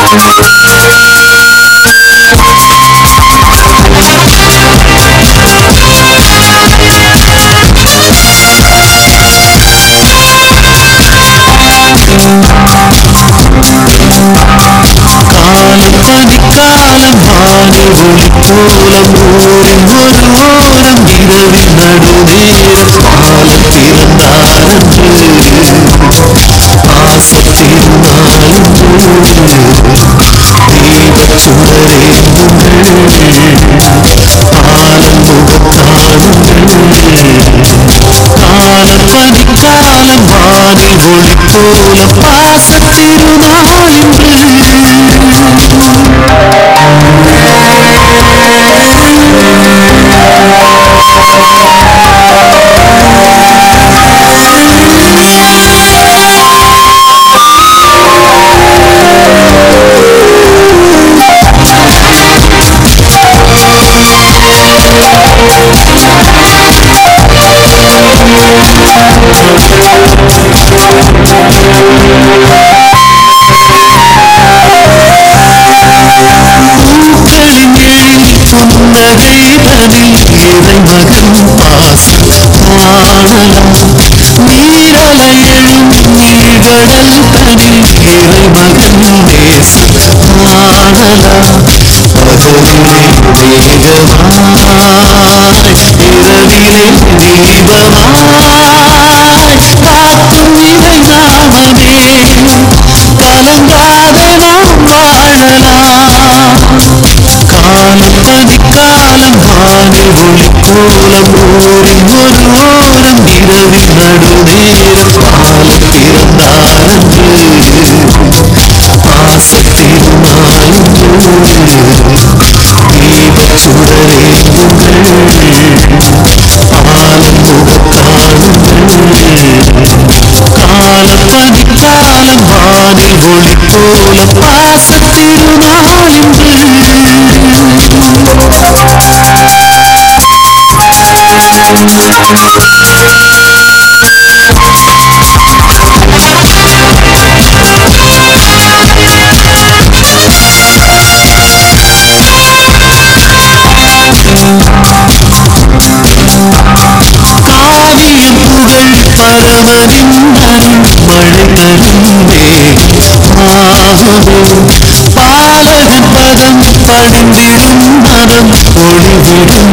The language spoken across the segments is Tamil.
பனிக்காலம் வானி ஒளி கோலம் ஊரின் ஒரு ஓரம் இரவின் நடுநேரம் காலம் பிறந்தாரன்று ஆசை திருநாளன்று தீபச் சுடரேந்துங்கள் ஆலம் முகத்தாடுங்கள் காலம் பனிக்காலம் வானி ஒளி கோலம் பாச திருநாளன்று புன்னகைதனில் இறைமகன் பாசம் காணலாம் நீரலை எழும் நீழ்கடல் தனில் இறைமகன் நேசம் காணலாம் பகலிலே மேகமாய் இரவிலே தீபமாய் காக்கும் இறை நாமமே கலங்காதே நாம் வாழலாம் காலம் பனிக்காலம் வானி ஒளி கோலம் ஊரின் ஒரு ஓரம் இரவின் நடுநேரம் காலம் பிறந்தாரன்று ஆசை திருநாளன்று தீபச் சுடரேந்துங்கள் ஆலம் முகத்தாடுங்கள் காலம் பனிக்காலம் வானி ஒளி கோலம் பாச திருநாளன்று காவியம் புகழ் பரமனின் அருள் மழை தரும் பாலகன் பதம் படிந்திடும் மனம் ஒளிவிடும்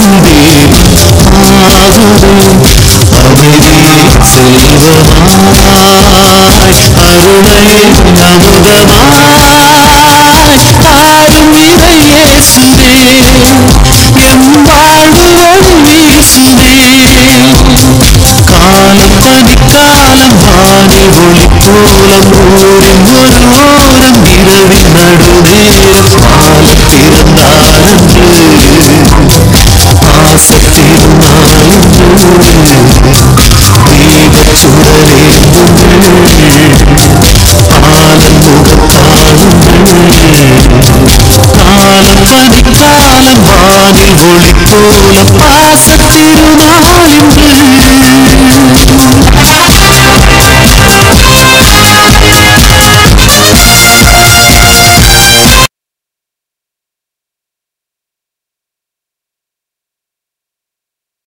அமைதியே செல்வமாய் அருளை அமுதமாய் தாரும் இறையேசுவே எம் வாழ்வு ஒளி வீசுவே காலம் பனிக்காலம் வானி ஒளி கோலம் ஊரின் ஒரு ஓரம் இரவின் நடுநேரம் காலம் பிறந்தாரன்று ஆசை திருநாளன்று தீபச் சுடரேந்துங்கள் ஆலம் முகத்தாடுங்கள் காலம் பனிக்காலம் வானி ஒளி கோலம் பாச